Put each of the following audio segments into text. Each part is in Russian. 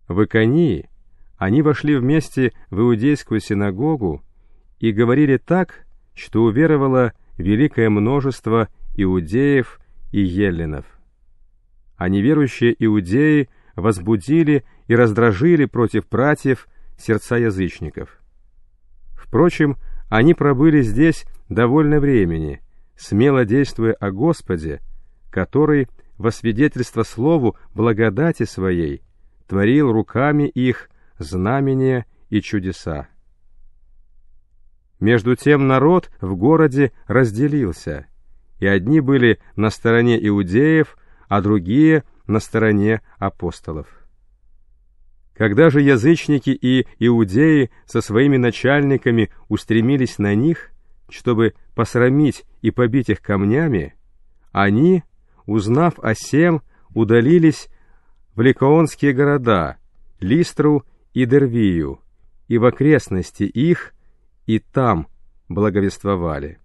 В Иконии они вошли вместе в иудейскую синагогу и говорили так, что уверовало великое множество иудеев и эллинов. А неверующие иудеи возбудили и раздражили против братьев сердца язычников. Впрочем, они пробыли здесь довольно времени, смело действуя о Господе, который во свидетельство слову благодати своей творил руками их знамения и чудеса. Между тем народ в городе разделился, и одни были на стороне иудеев, а другие на стороне апостолов. Когда же язычники и иудеи со своими начальниками устремились на них, чтобы посрамить и побить их камнями, они, узнав о сем, удалились в ликаонские города, Листру и Дервию, и в окрестности их, и там благовествовали.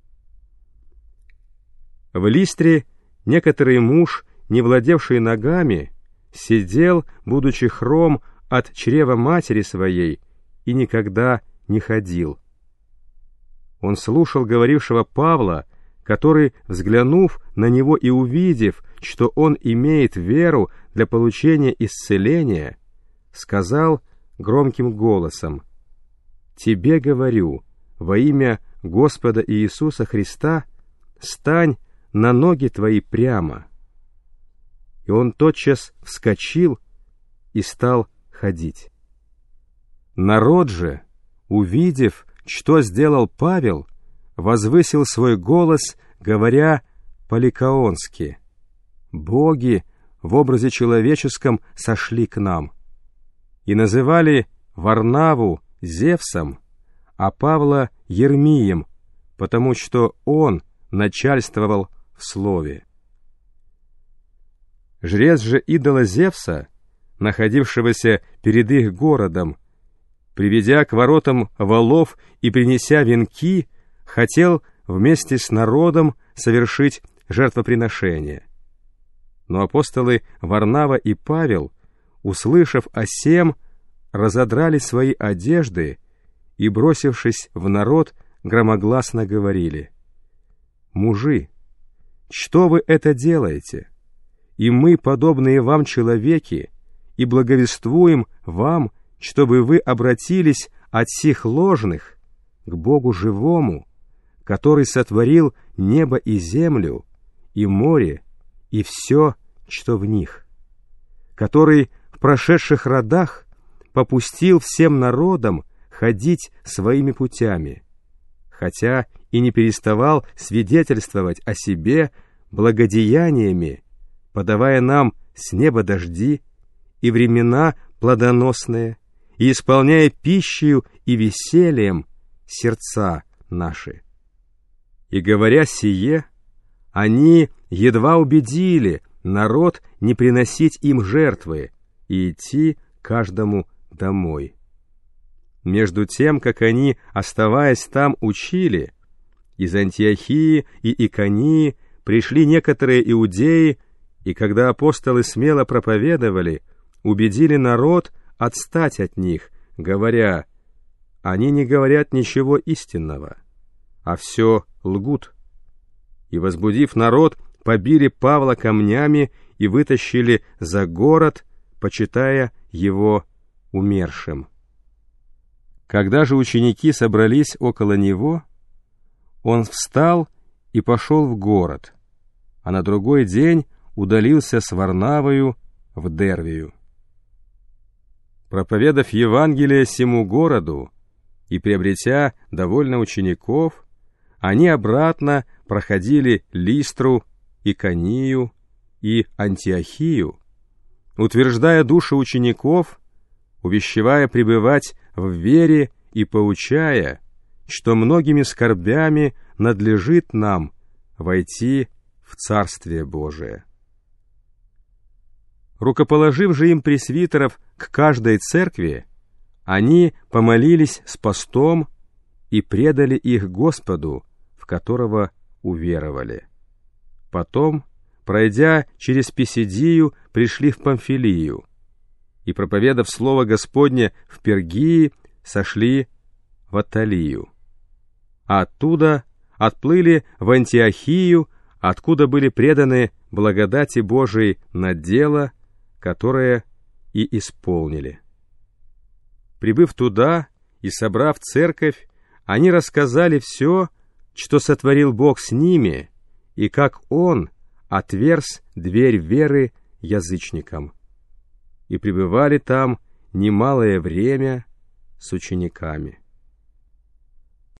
В Листре некоторый муж, не владевший ногами, сидел, будучи хром от чрева матери своей, и никогда не ходил. Он слушал говорившего Павла, который, взглянув на него и увидев, что он имеет веру для получения исцеления, сказал громким голосом: «Тебе говорю, во имя Господа Иисуса Христа, стань на ноги твои прямо». И он тотчас вскочил и стал ходить. Народ же, увидев, что сделал Павел, возвысил свой голос, говоря по-ликаонски: «Боги в образе человеческом сошли к нам», и называли Варнаву Зевсом, а Павла Ермием, потому что он начальствовал в слове. Жрец же идола Зевса, находившегося перед их городом, приведя к воротам волов и принеся венки, хотел вместе с народом совершить жертвоприношение. Но апостолы Варнава и Павел, услышав о сем, разодрали свои одежды и, бросившись в народ, громогласно говорили: «Мужи, что вы это делаете? И мы, подобные вам человеки, и благовествуем вам, чтобы вы обратились от сих ложных к Богу живому, который сотворил небо и землю, и море, и все, что в них, который в прошедших родах попустил всем народам ходить своими путями, хотя и не переставал свидетельствовать о себе благодеяниями, подавая нам с неба дожди и времена плодоносные, и исполняя пищею и весельем сердца наши». И говоря сие, они едва убедили народ не приносить им жертвы и идти каждому домой. Между тем, как они, оставаясь там, учили, из Антиохии и Иконии пришли некоторые иудеи, и когда апостолы смело проповедовали, убедили народ отстать от них, говоря: «Они не говорят ничего истинного, а все лгут». И, возбудив народ, побили Павла камнями и вытащили за город, почитая его умершим. Когда же ученики собрались около него, он встал и пошел в город, а на другой день удалился с Варнавою в Дервию. Проповедав Евангелие сему городу и приобретя довольно учеников, они обратно проходили Листру, Иконию и Антиохию, утверждая души учеников, увещевая пребывать в вере и поучая, что многими скорбями надлежит нам войти в Царствие Божие. Рукоположив же им пресвитеров к каждой церкви, они помолились с постом и предали их Господу, в которого уверовали. Потом, пройдя через Писидию, пришли в Памфилию, и, проповедав слово Господне в Пергии, сошли в Атталию, а оттуда отплыли в Антиохию, откуда были преданы благодати Божией на дело, которое и исполнили. Прибыв туда и собрав церковь, они рассказали все, что сотворил Бог с ними, и как Он отверз дверь веры язычникам. И пребывали там немалое время с учениками.